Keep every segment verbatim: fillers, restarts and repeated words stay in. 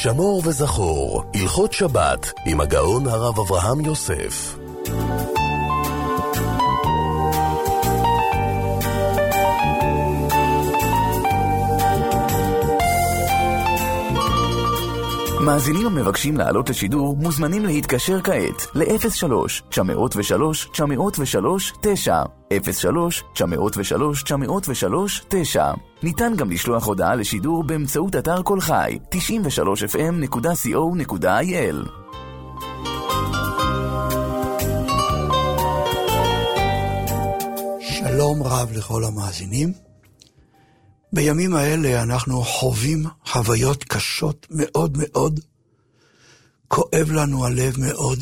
שמור וזכור, הלכות שבת עם הגאון הרב אברהם יוסף. מאזינים המבקשים לעלות לשידור מוזמנים להתקשר כעת ל-אפס שלוש תשע אפס שלוש תשע אפס שלוש תשע אפס שלוש תשע אפס שלוש תשע אפס שלוש תשע. ניתן גם לשלוח הודעה לשידור באמצעות אתר כל חי תשעים ושלוש אף אם נקודה סי או נקודה איי אל. שלום רב לכל המאזינים. בימים האלה אנחנו חווים חוויות קשות מאוד מאוד. כואב לנו הלב מאוד.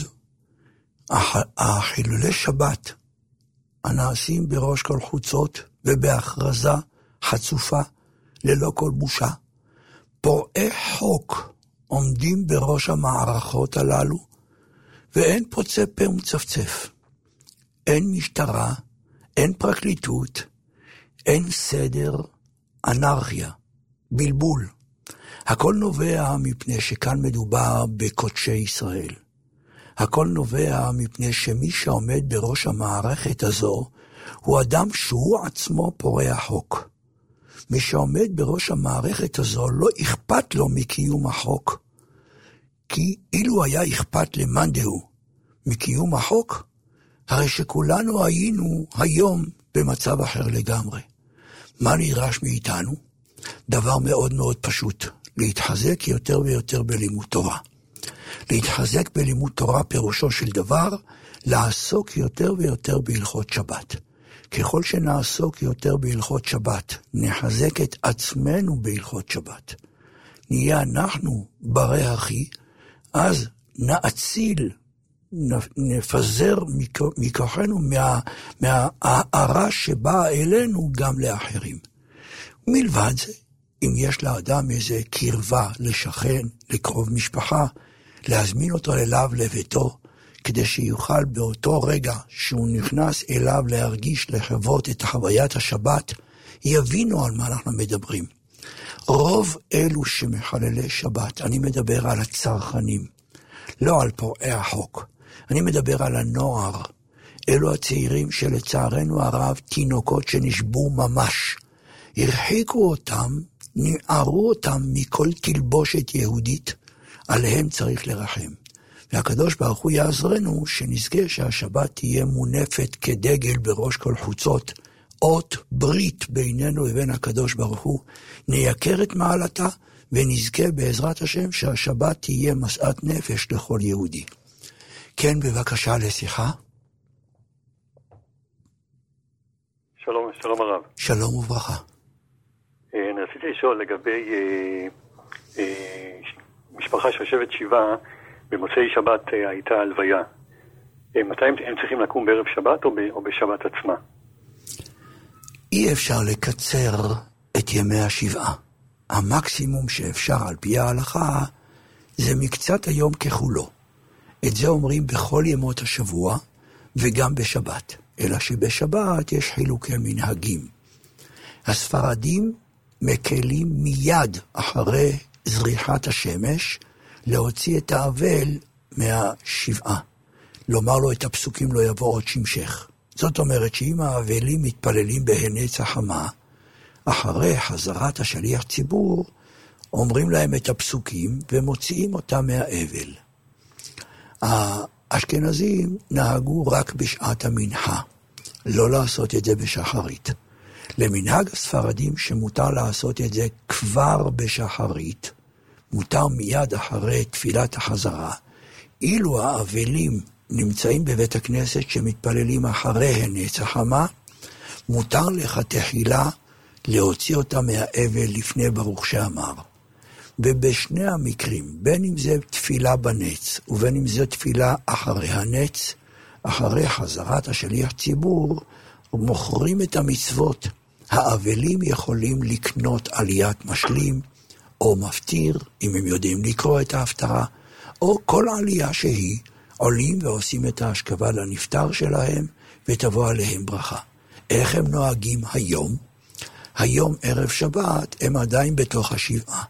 החילולי שבת הנעשים בראש כל חוצות ובהכרזה חצופה ללא כל בושה. פורעי חוק עומדים בראש המערכות הללו, ואין פוצה פה ומצפצף. אין משטרה, אין פרקליטות, אין סדר, אנרכיה, בלבול. הכל נובע מפני שכאן מדובר בקודשי ישראל. הכל נובע מפני שמי שעומד בראש המערכת הזו הוא אדם שהוא עצמו פורע חוק. מי שעומד בראש המערכת הזו לא אכפת לו מקיום החוק. כי אילו היה אכפת למאן דהוא מקיום החוק, הרי שכולנו היינו היום במצב אחר לגמרי. מה נדרש מאיתנו? דבר מאוד מאוד פשוט, להתחזק יותר ויותר בלימוד תורה. להתחזק בלימוד תורה פירושו של דבר, לעסוק יותר ויותר בהלכות שבת. ככל שנעסוק יותר בהלכות שבת, נחזק את עצמנו בהלכות שבת. נהיה אנחנו ברי הכי, אז נאציל, נפזר מכוחנו מה, מההערה שבאה אלינו גם לאחרים. מלבד זה, אם יש לאדם איזה קרבה לשכן, לקרוב משפחה, להזמין אותו אליו לביתו, כדי שיוכל באותו רגע שהוא נכנס אליו להרגיש, לחוות את חוויית השבת, יבינו על מה אנחנו מדברים. רוב אלו שמחללי שבת, אני מדבר על הצרכנים, לא על פורעי החוק. אני מדבר על הנוער, אלו הצעירים שלצערנו הרב תינוקות שנשבו ממש. הרחיקו אותם, נערו אותם מכל תלבושת יהודית, עליהם צריך לרחם. והקדוש ברוך הוא יעזרנו שנזכה שהשבת תהיה מונפת כדגל בראש כל חוצות, אות ברית בינינו לבין הקדוש ברוך הוא, נייקר את מעלתה ונזכה בעזרת השם שהשבת תהיה משאת נפש לכל יהודי. כן, בבקשה לשיחה. שלום, שלום הרב. שלום וברכה. אני רציתי לשאול לגבי אה, אה, משפחה שיושבת שבעה, במוצאי שבת אה, הייתה הלוויה. אה, מתי הם, הם צריכים לקום בערב שבת או, ב, או בשבת עצמה? אי אפשר לקצר את ימי השבעה. המקסימום שאפשר על פי ההלכה זה מקצת היום ככולו. את זה אומרים בכל ימות השבוע וגם בשבת. אלא שבשבת יש חילוקי מנהגים. הספרדים מקלים מיד אחרי זריחת השמש להוציא את האבל מהשבעה. לומר לו את הפסוקים לא יבוא עוד שמשך. זאת אומרת שאם האבלים מתפללים בהנץ החמה, אחרי חזרת השליח ציבור, אומרים להם את הפסוקים ומוציאים אותם מהאבל. האשכנזים נהגו רק בשעת המנחה, לא לעשות את זה בשחרית. למנהג הספרדים שמותר לעשות את זה כבר בשחרית, מותר מיד אחרי תפילת החזרה. אילו האבלים נמצאים בבית הכנסת שמתפללים אחריהן נץ החמה, מותר לך תחילה להוציא אותם מהאבל לפני ברוך שאמר. ובשני המקרים, בין אם זה תפילה בנץ, ובין אם זה תפילה אחרי הנץ, אחרי חזרת השליח ציבור, מוכרים את המצוות. האבלים יכולים לקנות עליית משלים, או מפטיר, אם הם יודעים לקרוא את ההפטרה, או כל עלייה שהיא, עולים ועושים את ההשכבה לנפטר שלהם, ותבוא עליהם ברכה. איך הם נוהגים היום? היום ערב שבת הם עדיין בתוך השבעה.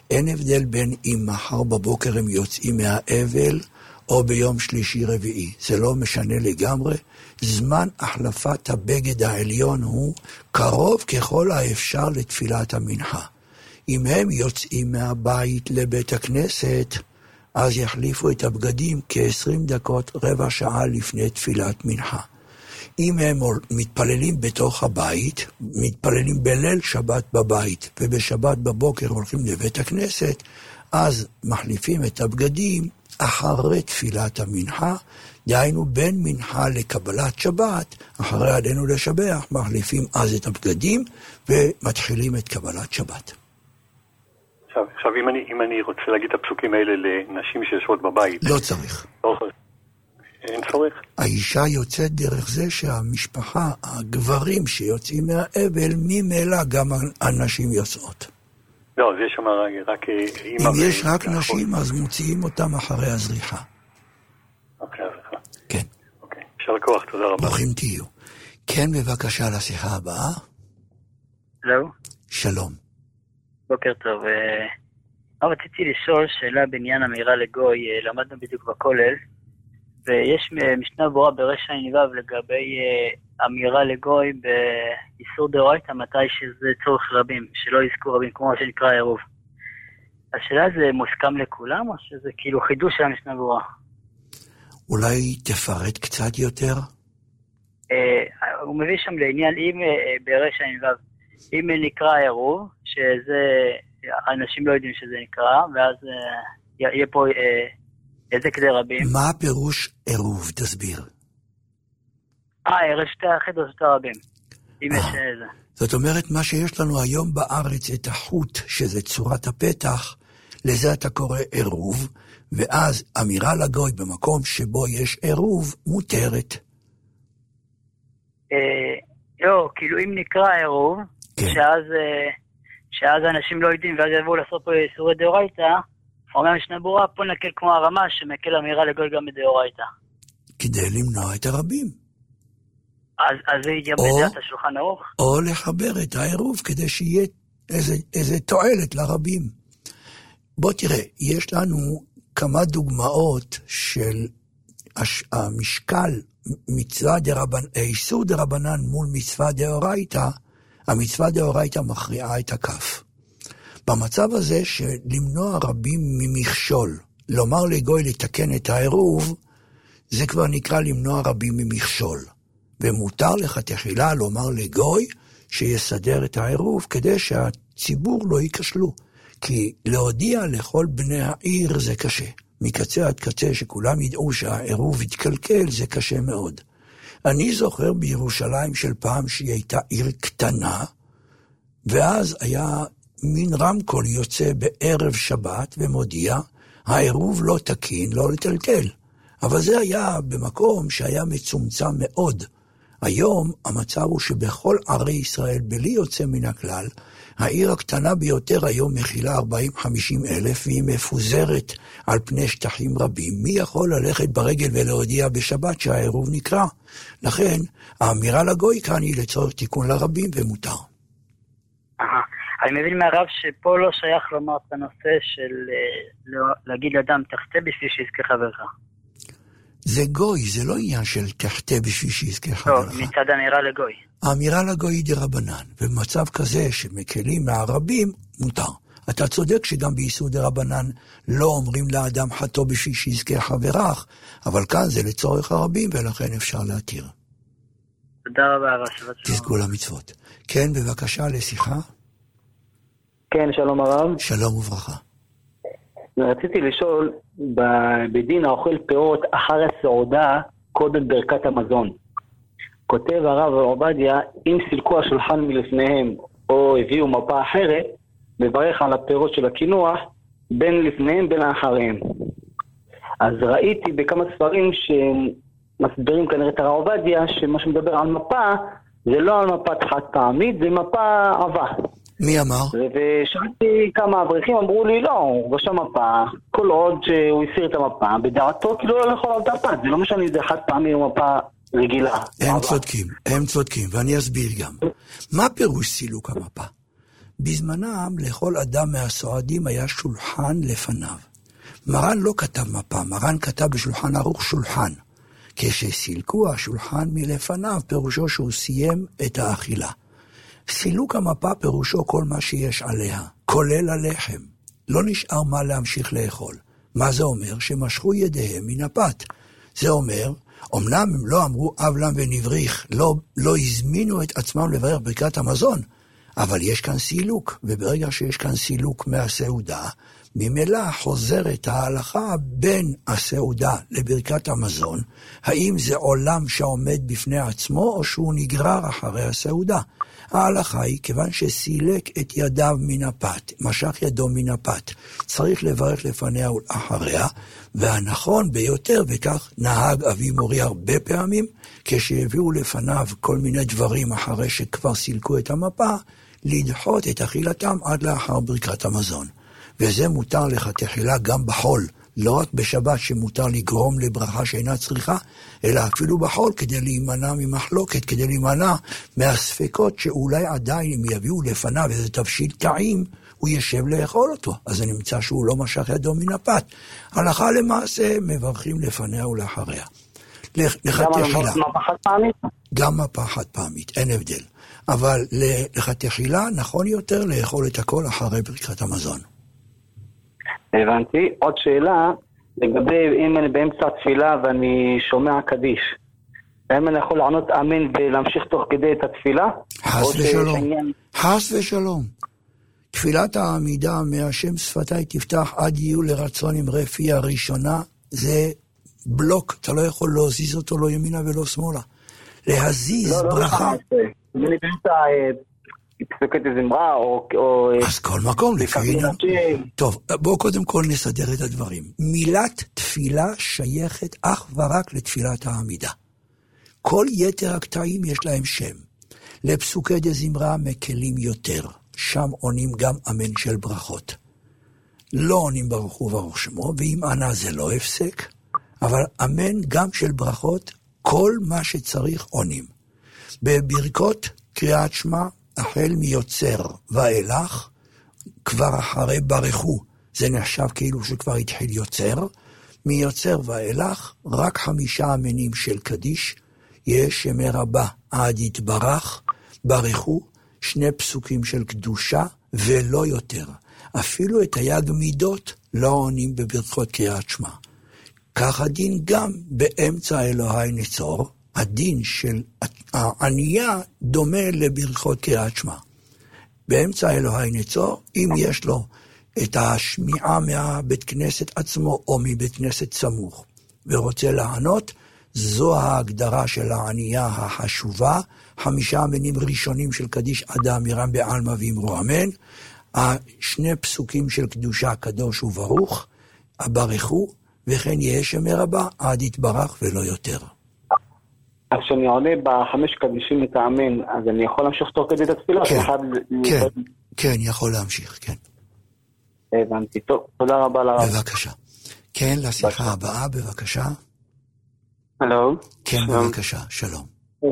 אין הבדל בין אם מחר בבוקר הם יוצאים מהאבל, או ביום שלישי רביעי. זה לא משנה לגמרי. זמן החלפת הבגד העליון הוא קרוב ככל האפשר לתפילת המנחה. אם הם יוצאים מהבית לבית הכנסת, אז יחליפו את הבגדים כ-עשרים דקות, רבע שעה לפני תפילת מנחה. אם הם מתפללים בתוך הבית, מתפללים בליל שבת בבית, ובשבת בבוקר הולכים לבית הכנסת, אז מחליפים את הבגדים אחרי תפילת המנחה, דהיינו בין מנחה לקבלת שבת, אחרי עלינו לשבח, מחליפים אז את הבגדים, ומתחילים את קבלת שבת. עכשיו, עכשיו אם, אני, אם אני רוצה להגיד את הפסוקים האלה לנשים שיושבות בבית... לא צריך. אין צורך? האישה יוצאת דרך זה שהמשפחה, הגברים שיוצאים מהאבל, ממילא גם הנשים יוצאות. לא, אז יש שם רק אימא... אם יש רק נשים, אז מוציאים אותם אחרי הזריחה. אחרי הזריחה. כן. אוקיי, אפשר לקוח, תודה רבה. ברוכים תהיו. כן, בבקשה לשיחה הבאה. לא. שלום. בוקר טוב. רציתי לשאול שאלה בעניין אמירה לגוי, למדנו בדיוק בכולל, ויש משנה ברורה ברשע ע"ו לגבי אמירה לגוי באיסור דאורייתא, מתי שזה צורך רבים, שלא יזכו רבים, כמו שנקרא עירוב. השאלה זה מוסכם לכולם, או שזה כאילו חידוש של המשנה ברורה? אולי תפרט קצת יותר? הוא מביא שם לעניין, אם ברשע ע"ו, אם נקרא עירוב, שזה, אנשים לא יודעים שזה נקרא, ואז יהיה פה... איזה כדי רבים? מה הפירוש עירוב? תסביר. אה, ערב שתי האחד או שתי הרבים. אם יש איזה. זאת אומרת, מה שיש לנו היום בארץ, את החוט, שזה צורת הפתח, לזה אתה קורא עירוב, ואז אמירה לגוי במקום שבו יש עירוב, מותרת. אה, לא, כאילו אם נקרא עירוב, כן. שאז, שאז אנשים לא יודעים, ואז יבואו לעשות פה איסורי דאורייתא, אומר משנה ברורה, פה נקל כמו הרמ"ש, שמקל אמירה לגוי גם בדאורייתא. כדי למנוע את הרבים. אז, אז זה יגיע בדעת השולחן ערוך? או לחבר את העירוב, כדי שיהיה איזה, איזה תועלת לרבים. בוא תראה, יש לנו כמה דוגמאות של הש, המשקל, מצווה דרבנן, איסור דרבנן מול מצווה דאורייתא, המצווה דאורייתא מכריעה את הכף. במצב הזה שלמנוע רבים ממכשול, לומר לגוי לתקן את העירוב, זה כבר נקרא למנוע רבים ממכשול. ומותר לך תחילה לומר לגוי שיסדר את העירוב, כדי שהציבור לא ייכשלו. כי להודיע לכל בני העיר זה קשה. מקצה עד קצה שכולם ידעו שהעירוב יתקלקל, זה קשה מאוד. אני זוכר בירושלים של פעם שהיא הייתה עיר קטנה, ואז היה... מין רמקול יוצא בערב שבת ומודיע, העירוב לא תקין, לא לטלטל. אבל זה היה במקום שהיה מצומצם מאוד. היום המצב הוא שבכל ערי ישראל, בלי יוצא מן הכלל, העיר הקטנה ביותר היום מכילה ארבעים חמישים אלף, והיא מפוזרת על פני שטחים רבים. מי יכול ללכת ברגל ולהודיע בשבת שהעירוב נקרא? לכן, האמירה לגוי כאן היא לצורך תיקון לרבים ומותר. אהה. אני מבין מהרב שפה לא שייך לומר את הנושא של להגיד לאדם תחטא בשביל שיזכה חברך. זה גוי, זה לא עניין של תחטא בשביל שיזכה חברך. לא, מצד האמירה לגוי. האמירה לגוי היא דרבנן, ובמצב כזה שמקלים מהרבים, מותר. אתה צודק שגם באיסור דרבנן לא אומרים לאדם חטא בשביל שיזכה חברך, אבל כאן זה לצורך הרבים ולכן אפשר להתיר. תודה רבה, הרב. תזכו למצוות. כן, בבקשה לשיחה. כן, שלום הרב. שלום וברכה. רציתי לשאול, בדין האוכל פירות אחר הסעודה, קודם ברכת המזון. כותב הרב עובדיה, אם סילקו השולחן מלפניהם, או הביאו מפה אחרת, מברך על הפירות של הקינוח, בין לפניהם בין האחריהם. אז ראיתי בכמה ספרים שמסבירים כנראה את הרב עובדיה, שמה שמדבר על מפה, זה לא על מפת חד פעמית, זה מפה עבה. מי אמר? ושאלתי כמה אברכים, אמרו לי, לא, הוא רשם מפה, כל עוד שהוא הסיר את המפה, בדעתו כאילו לא יכול על דפת, זה לא משנה, זה חד פעמי או מפה רגילה. הם צודקים, הם צודקים, ואני אסביר גם. מה פירוש סילוק המפה? בזמנם לכל אדם מהסועדים היה שולחן לפניו. מרן לא כתב מפה, מרן כתב בשולחן ערוך שולחן. כשסילקו השולחן מלפניו, פירושו שהוא סיים את האכילה. סילוק המפה פירושו כל מה שיש עליה, כולל הלחם. לא נשאר מה להמשיך לאכול. מה זה אומר? שמשכו ידיהם מן הפת. זה אומר, אמנם הם לא אמרו אבלם ונבריך, לא, לא הזמינו את עצמם לברך ברכת המזון, אבל יש כאן סילוק, וברגע שיש כאן סילוק מהסעודה, ממילא חוזרת ההלכה בין הסעודה לברכת המזון, האם זה עולם שעומד בפני עצמו, או שהוא נגרר אחרי הסעודה. ההלכה היא, כיוון שסילק את ידיו מן הפת, משך ידו מן הפת, צריך לברך לפניה ולאחריה, והנכון ביותר, וכך נהג אבי מורי הרבה פעמים, כשהביאו לפניו כל מיני דברים אחרי שכבר סילקו את המפה, לדחות את אכילתם עד לאחר ברכת המזון. וזה מותר לכתחילה גם בחול, לא רק בשבת שמותר לגרום לברכה שאינה צריכה, אלא אפילו בחול כדי להימנע ממחלוקת, כדי להימנע מהספקות שאולי עדיין אם יביאו לפניו איזה תבשיל טעים, הוא ישב לאכול אותו. אז זה נמצא שהוא לא משך ידו מן הפת. הלכה למעשה מברכים לפניה ולאחריה. לכתחילה. גם מפה חד פעמית? גם מפה חד פעמית, אין הבדל. אבל לכתחילה נכון יותר לאכול את הכל אחרי ברכת המזון. הבנתי. עוד שאלה, לגבי אם אני באמצע התפילה ואני שומע קדיש, האם אני יכול לענות אמן ולהמשיך תוך כדי את התפילה? חס ושלום. שעניין... חס ושלום. תפילת העמידה מהשם שפתי תפתח עד יהיו לרצון עם רפי הראשונה, זה בלוק, אתה לא יכול להזיז אותו לא ימינה ולא שמאלה. להזיז לא, ברכה. לא, לא, אני באמצע... פסקת זמרה או... אז כל מקום לפי... טוב, בואו קודם כל נסדר את הדברים. מילת תפילה שייכת אך ורק לתפילת העמידה. כל יתר הקטעים יש להם שם. לפסוקי דזמרה מקלים יותר. שם עונים גם אמן של ברכות. לא עונים ברוך הוא וברוך שמו, ואם ענה זה לא הפסק, אבל אמן גם של ברכות, כל מה שצריך עונים. בברכות קריאת שמע, החל מיוצר ואילך, כבר אחרי ברכו, זה נחשב כאילו שכבר התחיל יוצר, מיוצר ואילך, רק חמישה אמינים של קדיש, יש שמי רבה עד יתברך, ברכו, שני פסוקים של קדושה, ולא יותר. אפילו את היג מידות לא עונים בברכות קריאת שמע. כך הדין גם באמצע אלוהי נצור, הדין של הענייה דומה לברכות קריאת שמע. באמצע אלוהי נצור, אם יש לו את השמיעה מהבית כנסת עצמו או מבית כנסת סמוך, ורוצה לענות, זו ההגדרה של הענייה החשובה, חמישה אמינים ראשונים של קדיש אדם ירם בעלמא ואמרו אמן, השני פסוקים של קדושה קדוש וברוך, הברכו, וכן יהיה שמי רבה עד יתברך ולא יותר. אז כשאני עונה בחמש קדישים את האמן, אז אני יכול להמשיך תוך כדי את התפילה? כן, כן, כן, יכול להמשיך, כן. הבנתי, טוב, תודה רבה לרב. בבקשה. כן, לשיחה הבאה, בבקשה. הלו. כן, בבקשה, שלום.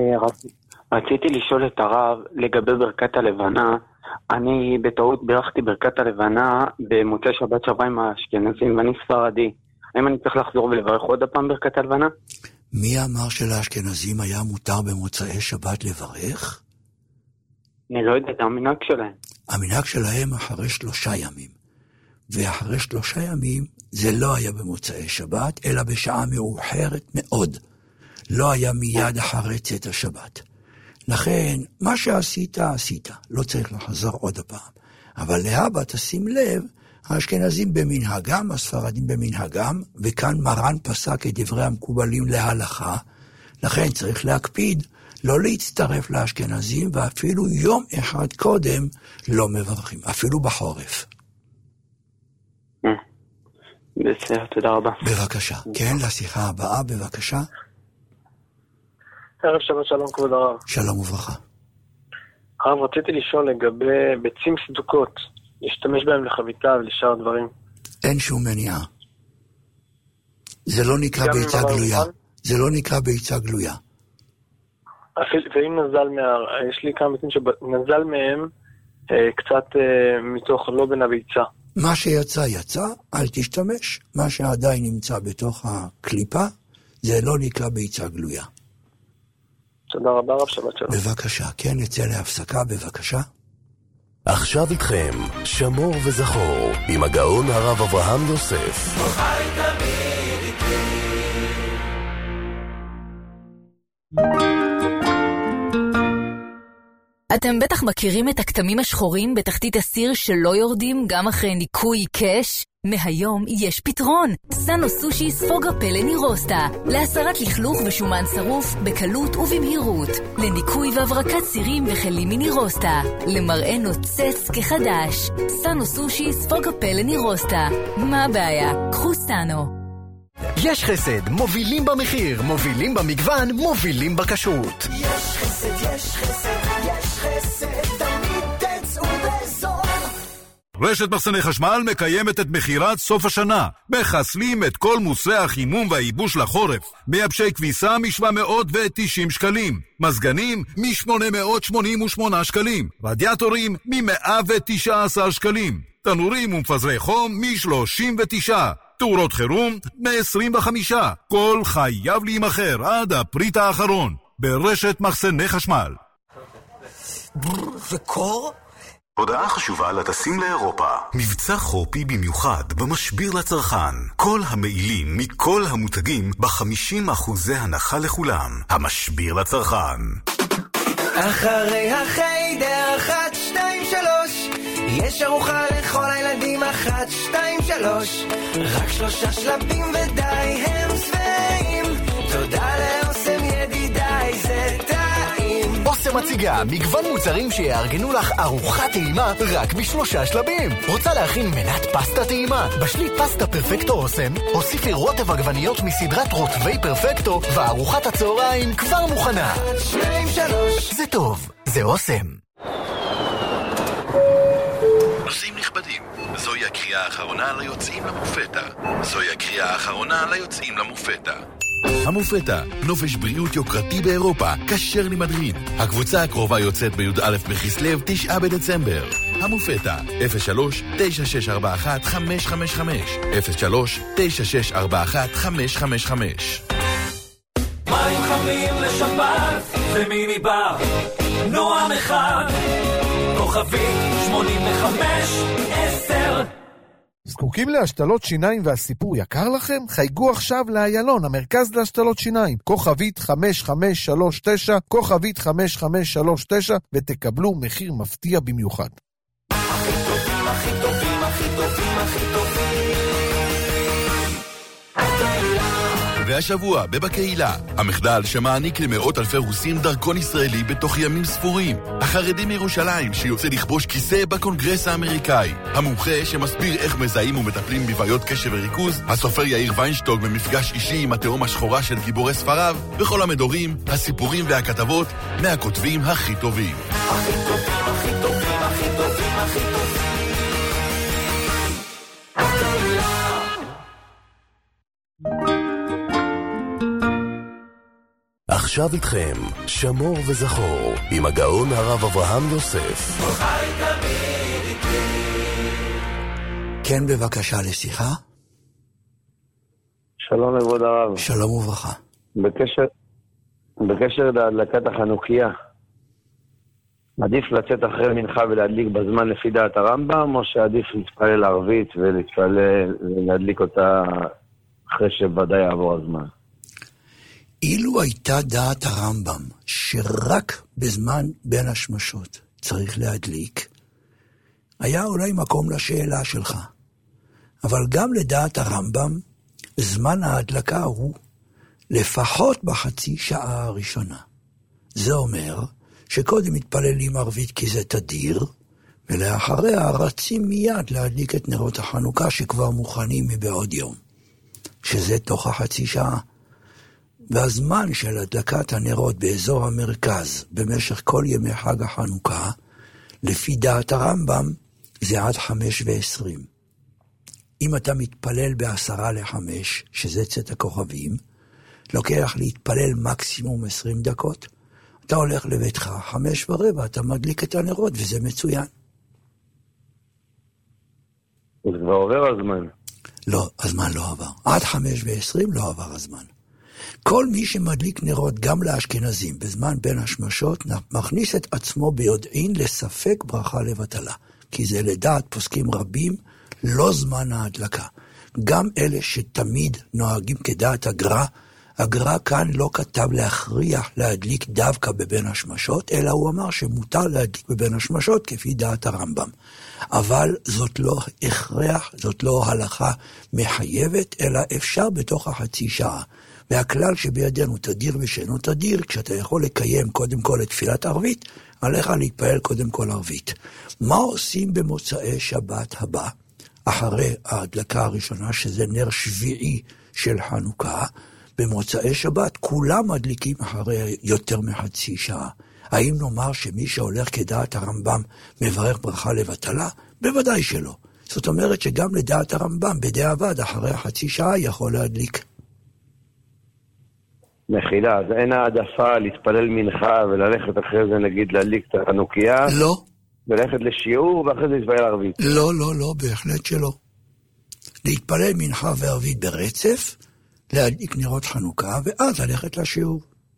רציתי לשאול את הרב לגבי ברכת הלבנה. אני בטעות ברכתי ברכת הלבנה במוצאי שבת שעברה עם האשכנזים, ואני ספרדי. האם אני צריך לחזור ולברך עוד הפעם ברכת הלבנה? מי אמר שלאשכנזים היה מותר במוצאי שבת לברך? אני לא יודע, זה המנהג שלהם. המנהג שלהם אחרי שלושה ימים. ואחרי שלושה ימים זה לא היה במוצאי שבת, אלא בשעה מאוחרת מאוד. לא היה מיד אחרי צאת השבת. לכן, מה שעשית, עשית. לא צריך לחזור עוד הפעם. אבל להבא תשים לב, האשכנזים במנהגם, הספרדים במנהגם, וכאן מרן פסק את דברי המקובלים להלכה, לכן צריך להקפיד לא להצטרף לאשכנזים, ואפילו יום אחד קודם לא מברכים, אפילו בחורף. בסדר, תודה רבה. בבקשה. כן, לשיחה הבאה, בבקשה. ערב שבת שלום כבוד הרב. שלום וברכה. הרב, רציתי לשאול לגבי ביצים סדוקות, להשתמש בהם לחביתה ולשאר דברים. אין שום מניעה. זה לא נקרא ביצה גלויה. זה לא נקרא ביצה גלויה. ואם נזל מה... יש לי כמה ביצים שנזל מהם קצת מתוך לא בין הביצה. מה שיצא יצא, אל תשתמש. מה שעדיין נמצא בתוך הקליפה, זה לא נקרא ביצה גלויה. תודה רבה רב, שבת שלום. בבקשה, כן, נצא להפסקה, בבקשה. עכשיו איתכם, שמור וזכור, עם הגאון הרב אברהם יוסף. חי תמיד איתי. אתם בטח מכירים את הכתמים השחורים בתחתית הסיר שלא יורדים גם אחרי ניקוי קש? מהיום יש פתרון. סאנו סושי ספוג הפלא נירוסטה. להסרת לכלוך ושומן שרוף בקלות ובמהירות. לניקוי והברקת סירים וכלים מנירוסטה. למראה נוצץ כחדש. סאנו סושי ספוג הפלא נירוסטה. מה הבעיה? קחו סאנו. יש חסד, מובילים במחיר, מובילים במגוון, מובילים בכשרות. יש חסד, יש חסד, יש חסד, תמיד תצאו בזול. רשת מחסני חשמל מקיימת את מחירת סוף השנה. מחסלים את כל מוצרי החימום והייבוש לחורף. מייבשי כביסה מ-שבע מאות תשעים שקלים. מזגנים מ-שמונה מאות שמונים ושמונה שקלים. רדיאטורים מ-מאה ותשע עשרה שקלים. תנורים ומפזרי חום מ-שלושים ותשע. תאורות חירום מ-עשרים וחמישה. כל חייב להימחר עד הפריט האחרון. ברשת מחסני חשמל. וקור? הודעה חשובה לטסים לאירופה. מבצע חופי במיוחד במשביר לצרכן. כל המעילים מכל המותגים ב-חמישים אחוזי הנחה לכולם. המשביר לצרכן. אחרי החיידר אחת, שתיים, שלוש יש ארוחה לכל הילדים אחת, שתיים, שלוש רק שלושה שלבים ודי הם שבעים. תודה לאוסם ידידיי, זה טעים. אוסם מציגה מגוון מוצרים שיארגנו לך ארוחת טעימה רק בשלושה שלבים. רוצה להכין מנת פסטה טעימה? בשלי פסטה פרפקטו אוסם, הוסיפי רוטב עגבניות מסדרת רוטבי פרפקטו, וארוחת הצהריים כבר מוכנה. שתיים, שלוש זה טוב, זה אוסם. נוסעים נכבדים, זוהי הקריאה האחרונה ליוצאים למופתא. זוהי הקריאה האחרונה ליוצאים למופתא. המופתא, נופש בריאות יוקרתי באירופה, כשר למדרין. הקבוצה הקרובה יוצאת בי"א בכסלו, תשעה בדצמבר. המופתא, אפס שלוש תשע שש ארבע אחת חמש חמש חמש, אפס שלוש תשע שש ארבע אחת חמש חמש חמש. מים חמים לשבת ומיני בר, נועם אחד, כוכבית שמונים וחמש עשר. זקוקים להשתלות שיניים והסיפור יקר לכם? חייגו עכשיו לאיילון, המרכז להשתלות שיניים, כוכבית חמש חמש שלוש תשע, כוכבית חמש חמש שלוש תשע, ותקבלו מחיר מפתיע במיוחד. הכי טובים, הכי טובים, הכי טובים, הכי טובים. והשבוע בבקהילה, המחדל שמעניק למאות אלפי רוסים דרכון ישראלי בתוך ימים ספורים. החרדים מירושלים שיוצא לכבוש כיסא בקונגרס האמריקאי. המומחה שמסביר איך מזהים ומטפלים בבעיות קשב וריכוז. הסופר יאיר ויינשטוג במפגש אישי עם התהום השחורה של גיבורי ספריו. וכל המדורים, הסיפורים והכתבות מהכותבים הכי טובים. הכי טובים, הכי טובים, הכי טובים, הכי טובים. עכשיו איתכם, שמור וזכור, עם הגאון הרב אברהם יוסף. חי תמיד איתי. כן, בבקשה לשיחה. שלום לכבוד הרב. שלום וברכה. בקשר, בקשר להדלקת החנוכיה, עדיף לצאת אחרי מנחה ולהדליק בזמן לפי דעת הרמב"ם, או שעדיף להתפלל ערבית ולהתפלל ולהדליק אותה אחרי שוודאי יעבור הזמן? אילו הייתה דעת הרמב"ם שרק בזמן בין השמשות צריך להדליק, היה אולי מקום לשאלה שלך. אבל גם לדעת הרמב"ם, זמן ההדלקה הוא לפחות בחצי שעה הראשונה. זה אומר שקודם מתפללים ערבית כי זה תדיר, ולאחריה רצים מיד להדליק את נרות החנוכה שכבר מוכנים מבעוד יום, שזה תוך החצי שעה. והזמן של הדלקת הנרות באזור המרכז במשך כל ימי חג החנוכה, לפי דעת הרמב"ם, זה עד חמש ועשרים. אם אתה מתפלל בעשרה לחמש, שזה צאת הכוכבים, לוקח להתפלל מקסימום עשרים דקות, אתה הולך לביתך, חמש ורבע, אתה מדליק את הנרות, וזה מצוין. אז כבר עובר הזמן. לא, הזמן לא עבר. עד חמש ועשרים לא עבר הזמן. כל מי שמדליק נרות גם לאשכנזים בזמן בין השמשות, מכניס את עצמו ביודעין לספק ברכה לבטלה. כי זה לדעת פוסקים רבים, לא זמן ההדלקה. גם אלה שתמיד נוהגים כדעת הגר"א, הגר"א כאן לא כתב להכריח להדליק דווקא בבין השמשות, אלא הוא אמר שמותר להדליק בבין השמשות כפי דעת הרמב"ם. אבל זאת לא הכרח, זאת לא הלכה מחייבת, אלא אפשר בתוך החצי שעה. והכלל שבידינו תדיר ושאינו תדיר, כשאתה יכול לקיים קודם כל את תפילת ערבית, עליך להתפעל קודם כל ערבית. מה עושים במוצאי שבת הבא? אחרי ההדלקה הראשונה, שזה נר שביעי של חנוכה, במוצאי שבת כולם מדליקים אחרי יותר מחצי שעה. האם נאמר שמי שהולך כדעת הרמב"ם מברך ברכה לבטלה? בוודאי שלא. זאת אומרת שגם לדעת הרמב"ם בדיעבד אחרי החצי שעה יכול להדליק. מחילה, אז אין העדפה להתפלל מנחה וללכת אחרי זה נגיד להדליק את החנוכיה? לא. וללכת לשיעור ואחרי זה להתפלל ערבית? לא, לא, לא, בהחלט שלא. להתפלל מנחה וערבית ברצף, להדליק נרות חנוכה, ואז ללכת לשיעור.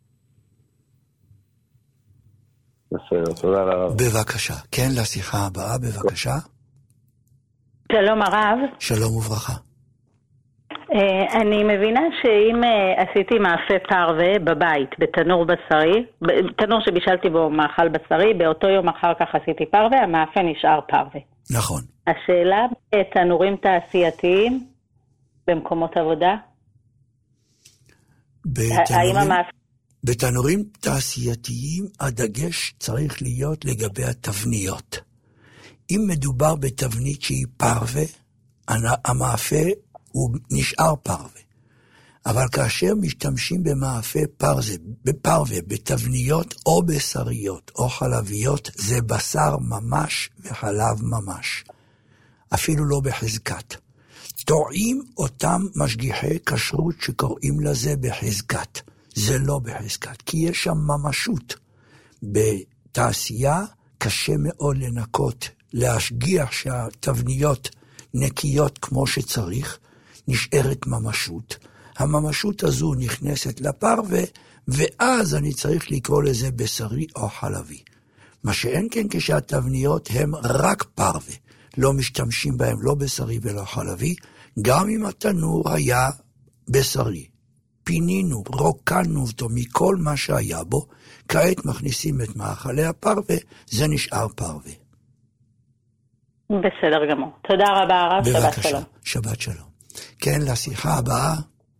בסדר, תודה רב. בבקשה. כן, לשיחה הבאה, בבקשה. שלום הרב. שלום וברכה. אני מבינה שאם עשיתי מאפה פרווה בבית, בתנור בשרי, תנור שבישלתי בו מאכל בשרי, באותו יום אחר כך עשיתי פרווה, המאפה נשאר פרווה. נכון. השאלה, תנורים תעשייתיים במקומות עבודה? בתנורים, בתנורים תעשייתיים הדגש צריך להיות לגבי התבניות. אם מדובר בתבנית שהיא פרווה, המאפה הוא נשאר פרווה. אבל כאשר משתמשים במאפה פרווה, בפרווה, בתבניות או בשריות או חלביות, זה בשר ממש וחלב ממש. אפילו לא בחזקת. טועים אותם משגיחי כשרות שקוראים לזה בחזקת. זה לא בחזקת, כי יש שם ממשות. בתעשייה קשה מאוד לנקות, להשגיח שהתבניות נקיות כמו שצריך, נשארת ממשות. הממשות הזו נכנסת לפרווה, ואז אני צריך לקרוא לזה בשרי או חלבי. מה שאין כן כשהתבניות הם רק פרווה, לא משתמשים בהם לא בשרי ולא חלבי, גם אם התנור היה בשרי. פינינו, רוקנו אותו מכל מה שהיה בו, כעת מכניסים את מאכלי הפרווה, זה נשאר פרווה. בסדר גמור. תודה רבה הרב, שבת שלום. שבת שלום. כן, לשיחה הבאה.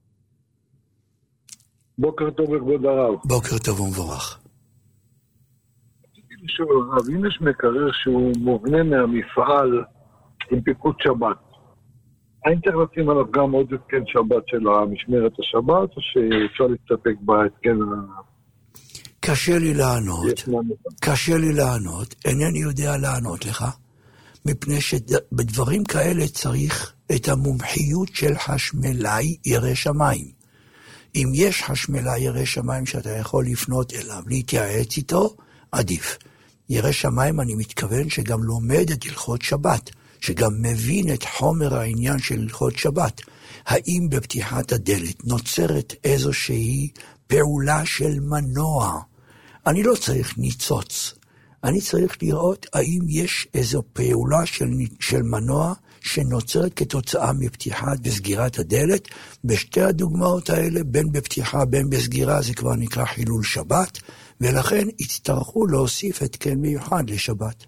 בוקר טוב לכבוד הרב. בוקר טוב ומבורך. רציתי לשאול הרב, אם יש מקרר שהוא מובנה מהמפעל עם פיקוד שבת, האם צריך לשים עליו גם עוד התקן שבת של המשמרת השבת, או שאפשר להסתפק בהתקן? קשה לי לענות, קשה לי לענות, אינני יודע לענות לך, מפני שבדברים כאלה צריך את המומחיות של חשמלאי ירא שמיים. אם יש חשמלאי ירא שמיים שאתה יכול לפנות אליו, להתייעץ איתו, עדיף. ירא שמיים אני מתכוון שגם לומד את הלכות שבת, שגם מבין את חומר העניין של הלכות שבת. האם בפתיחת הדלת נוצרת איזושהי פעולה של מנוע? אני לא צריך ניצוץ. אני צריך לראות האם יש איזו פעולה של, של מנוע שנוצרת כתוצאה מפתיחת וסגירת הדלת. בשתי הדוגמאות האלה, בין בפתיחה בין בסגירה, זה כבר נקרא חילול שבת, ולכן יצטרכו להוסיף התקן מיוחד לשבת.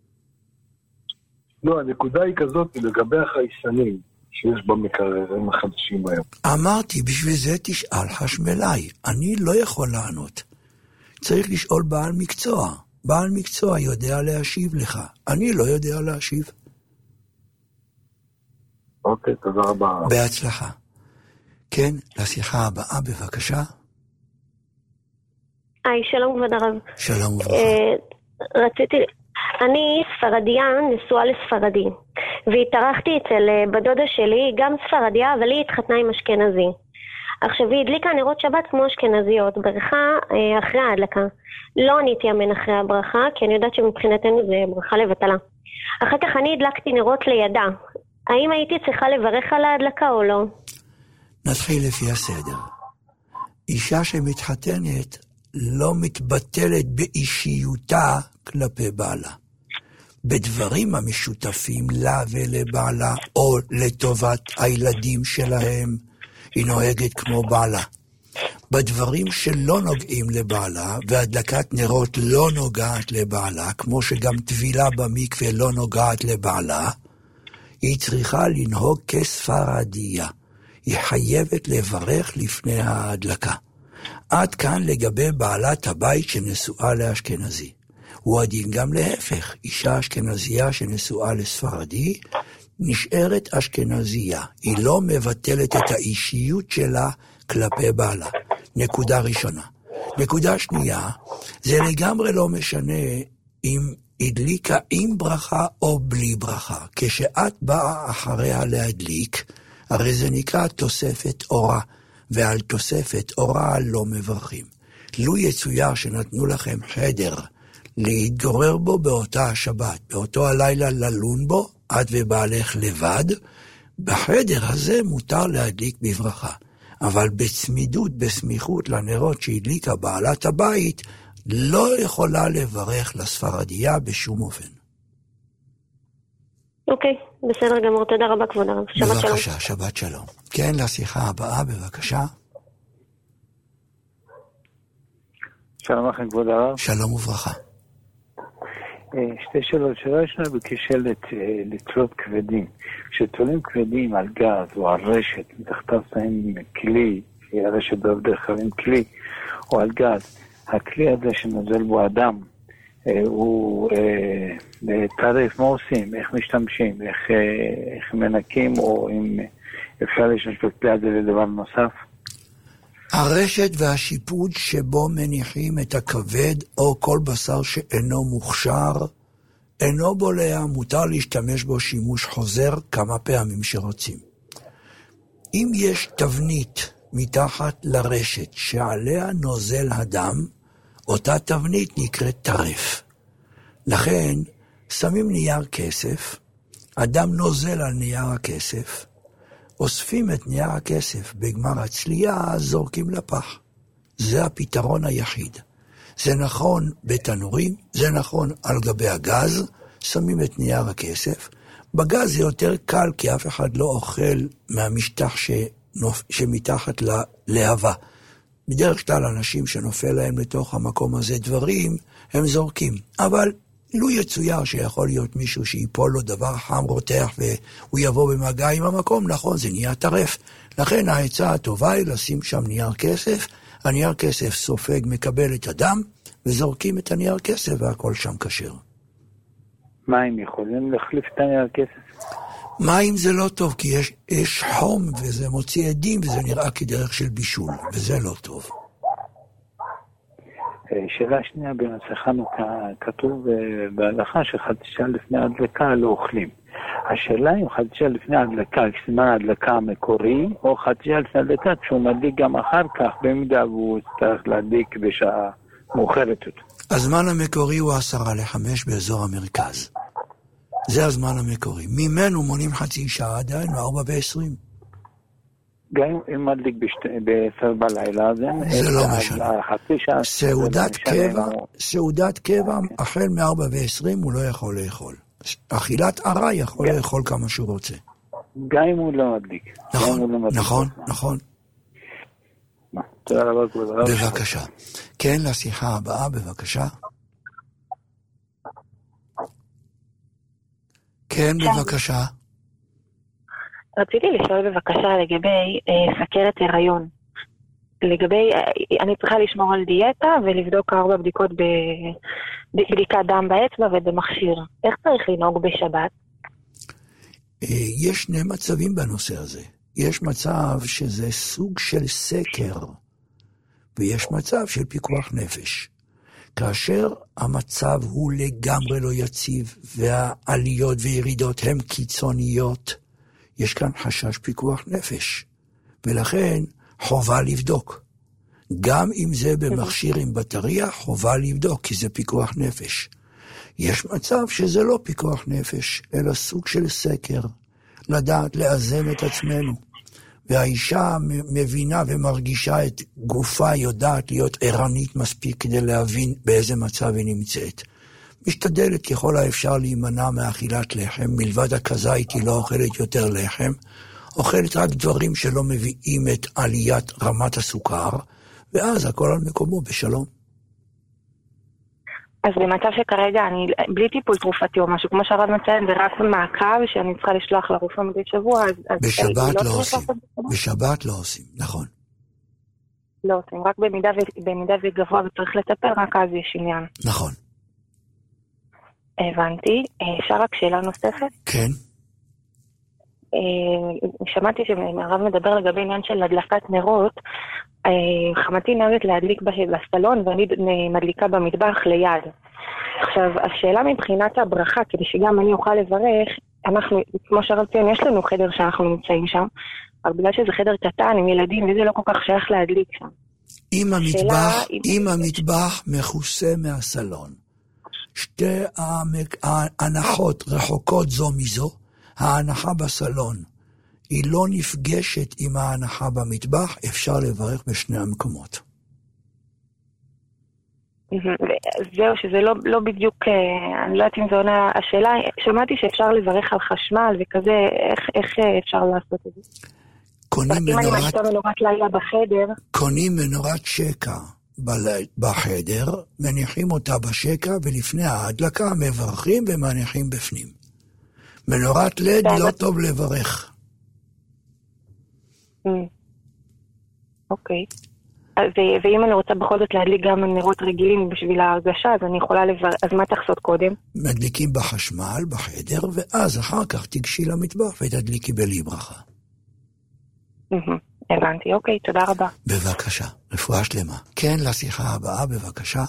לא, הנקודה היא כזאת לגבי החיישנים שיש במקררים החדשים היום. אמרתי, בשביל זה תשאל חשמלאי. אני לא יכול לענות. צריך לשאול בעל מקצוע. בעל מקצוע יודע להשיב לך. אני לא יודע להשיב. אוקיי, תודה רבה. בהצלחה. כן, לשיחה הבאה, בבקשה. היי, שלום כבוד הרב. שלום וברכה. רציתי, אני ספרדיה, נשואה לספרדי, והתארחתי אצל בדודה שלי, גם ספרדיה, אבל היא התחתנה עם אשכנזי. עכשיו, היא הדליקה נרות שבת כמו אשכנזיות, ברכה אחרי ההדלקה. לא נתיימן אחרי הברכה, כי אני יודעת שמבחינתנו זה ברכה לבטלה. אחר כך אני הדלקתי נרות לידה, האם הייתי צריכה לברך על ההדלקה או לא? נתחיל לפי הסדר. אישה שמתחתנת לא מתבטלת באישיותה כלפי בעלה. בדברים המשותפים לה ולבעלה, או לטובת הילדים שלהם, היא נוהגת כמו בעלה. בדברים שלא נוגעים לבעלה, והדלקת נרות לא נוגעת לבעלה, כמו שגם טבילה במקווה לא נוגעת לבעלה, היא צריכה לנהוג כספרדיה. היא חייבת לברך לפני ההדלקה. עד כאן לגבי בעלת הבית שנשואה לאשכנזי. הוא הדין גם להפך, אישה אשכנזייה שנשואה לספרדי, נשארת אשכנזייה. היא לא מבטלת את האישיות שלה כלפי בעלה. נקודה ראשונה. נקודה שנייה, זה לגמרי לא משנה אם הדליקה עם ברכה או בלי ברכה. כשאת באה אחריה להדליק, הרי זה נקרא תוספת אורה, ועל תוספת אורה לא מברכים. לו יצויר שנתנו לכם חדר להתגורר בו באותה השבת, באותו הלילה ללון בו, את ובעלך לבד, בחדר הזה מותר להדליק בברכה. אבל בצמידות, בסמיכות לנרות שהדליקה בעלת הבית, לא יכולה לברך לספרדיה בשום אופן. אוקיי, בסדר גמור, תודה רבה כבוד הרב. שבת שלום. בבקשה, שבת שלום. כן, לשיחה הבאה, בבקשה. שלום לכם כבוד הרב. שלום וברכה. שתי שאלות. שאלה ראשונה בקשר לתלות כבדים. כשתולים כבדים על גז או על רשת, מתחתיו שמים כלי, הרשת בדרך כלל עם כלי, או על גז, הכלי הזה שנוזל בו אדם, הוא טרף, מה עושים? איך משתמשים? איך, איך מנקים, או אם אפשר להשתמש בכלי הזה לדבר נוסף? הרשת והשיפוד שבו מניחים את הכבד או כל בשר שאינו מוכשר, אינו בולע, מותר להשתמש בו שימוש חוזר כמה פעמים שרוצים. אם יש תבנית מתחת לרשת שעליה נוזל הדם, אותה תבנית נקראת טרף. לכן שמים נייר כסף, אדם נוזל על נייר הכסף, אוספים את נייר הכסף בגמר הצלייה, זורקים לפח. זה הפתרון היחיד. זה נכון בתנורים, זה נכון על גבי הגז, שמים את נייר הכסף. בגז זה יותר קל כי אף אחד לא אוכל מהמשטח שנופ... שמתחת ללהבה. בדרך כלל אנשים שנופל להם לתוך המקום הזה דברים, הם זורקים. אבל לו יצויר שיכול להיות מישהו שיפול לו דבר חם רותח והוא יבוא במגע עם המקום, נכון, זה נהיה טרף. לכן העצה הטובה היא לשים שם נייר כסף, הנייר כסף סופג מקבל את הדם, וזורקים את הנייר כסף והכל שם כשר. מים יכולים להחליף את הנייר כסף? מים זה לא טוב, כי יש, יש חום וזה מוציא עדים וזה נראה כדרך של בישול, וזה לא טוב. שאלה שנייה, בנושא חנוכה כתוב בהלכה שחצי שעה לפני ההדלקה לא אוכלים. השאלה אם חצי שעה לפני ההדלקה, כשזמן ההדלקה המקורי, או חצי שעה לפני ההדלקה כשהוא מדליק גם אחר כך, במידה והוא צריך להדליק בשעה מאוחרת. הזמן המקורי הוא עשרה לחמש באזור המרכז. זה הזמן המקורי. ממנו מונים חצי שעה עדיין, ארבע ועשרים. גם אם מדליק בעשר בלילה, זה לא משנה. סעודת קבע, סעודת קבע, החל מארבע ועשרים הוא לא יכול לאכול. אכילת ערה יכול לאכול כמה שהוא רוצה. גם אם הוא לא מדליק. נכון, נכון, נכון. תודה רבה, כבוד הרב. בבקשה. כן, לשיחה הבאה, בבקשה. כן, בבקשה. רציתי לשאול בבקשה לגבי אה, סכרת הריון. לגבי, אה, אני צריכה לשמור על דיאטה ולבדוק ארבע בדיקות בבדיקת דם באצבע ובמכשיר. איך צריך לנהוג בשבת? אה, יש שני מצבים בנושא הזה. יש מצב שזה סוג של סקר, ויש מצב של פיקוח נפש. כאשר המצב הוא לגמרי לא יציב, והעליות וירידות הן קיצוניות, יש כאן חשש פיקוח נפש, ולכן חובה לבדוק. גם אם זה במכשיר עם בטריה, חובה לבדוק, כי זה פיקוח נפש. יש מצב שזה לא פיקוח נפש, אלא סוג של סקר. לדעת לאזן את עצמנו. והאישה מבינה ומרגישה את גופה, יודעת להיות ערנית מספיק כדי להבין באיזה מצב היא נמצאת. משתדלת ככל האפשר להימנע מאכילת לחם, מלבד הכזית היא לא אוכלת יותר לחם, אוכלת רק דברים שלא מביאים את עליית רמת הסוכר, ואז הכל על מקומו בשלום. אז במצב שכרגע אני בלי טיפול תרופתי או משהו, כמו שהרב מציין, ורק במעקב שאני צריכה לשלוח לרופא מדי שבוע, אז... בשבת לא עושים, בשבת לא עושים, נכון. לא עושים, רק במידה וגבוה וצריך לטפל, רק אז יש עניין. נכון. הבנתי. אפשר רק שאלה נוספת? כן. שמעתי שהרב מדבר לגבי עניין של הדלקת נרות. חמתי נוהגת להדליק בסלון ואני מדליקה במטבח ליד. עכשיו, השאלה מבחינת הברכה, כדי שגם אני אוכל לברך, אנחנו, כמו שהרב ציין, יש לנו חדר שאנחנו נמצאים שם, אבל בגלל שזה חדר קטן עם ילדים, וזה לא כל כך שייך להדליק שם. אם המטבח, אם המטבח מכוסה מהסלון, שתי ההנחות רחוקות זו מזו, ההנחה בסלון היא לא נפגשת עם ההנחה במטבח, אפשר לברך בשני המקומות. זהו, שזה לא, לא בדיוק, אני לא יודעת אם זה עונה, השאלה, שמעתי שאפשר לברך על חשמל וכזה, איך, איך אפשר לעשות את זה? קונים מנורת, אם אני משתה מנורת לילה בחדר. קונים מנורת שקע בחדר, מניחים אותה בשקע, ולפני ההדלקה מברכים ומניחים בפנים. מנורת לד לא טוב לברך. אוקיי. ואם אני רוצה בכל זאת להדליק גם נרות רגילים בשביל ההרגשה, אז אני יכולה לברך, אז מה תחסות קודם? מדליקים בחשמל, בחדר, ואז אחר כך תגשי למטבח ותדליקי בלי ברכה. הבנתי, אוקיי, תודה רבה. בבקשה, רפואה שלמה. כן, לשיחה הבאה, בבקשה.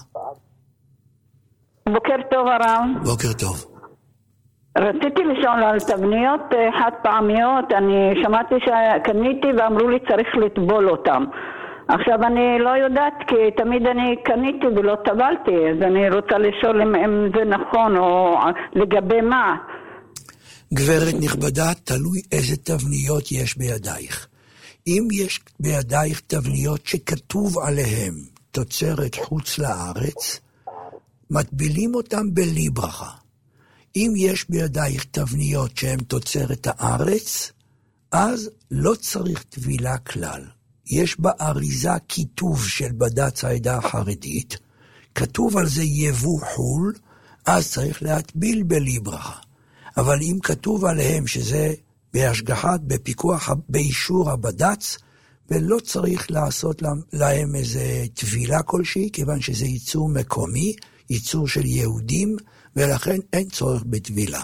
בוקר טוב הרב. בוקר טוב. רציתי לשאול על תבניות חד פעמיות, אני שמעתי שקניתי ואמרו לי צריך לטבול אותם. עכשיו אני לא יודעת כי תמיד אני קניתי ולא טבלתי, אז אני רוצה לשאול אם, אם זה נכון או לגבי מה. גברת נכבדה, תלוי איזה תבניות יש בידייך. אם יש בידייך תבניות שכתוב עליהם תוצרת חוץ לארץ, מטבילים אותם בלי ברכה. אם יש בידייך תבניות שהן תוצרת הארץ, אז לא צריך טבילה כלל. יש באריזה כיתוב של בד"ץ העדה החרדית, כתוב על זה יבוא חול, אז צריך להטביל בלי ברכה. אבל אם כתוב עליהם שזה בהשגחת, בפיקוח, באישור הבד"ץ, ולא צריך לעשות להם איזה טבילה כלשהי, כיוון שזה ייצור מקומי, ייצור של יהודים, ולכן אין צורך בטבילה.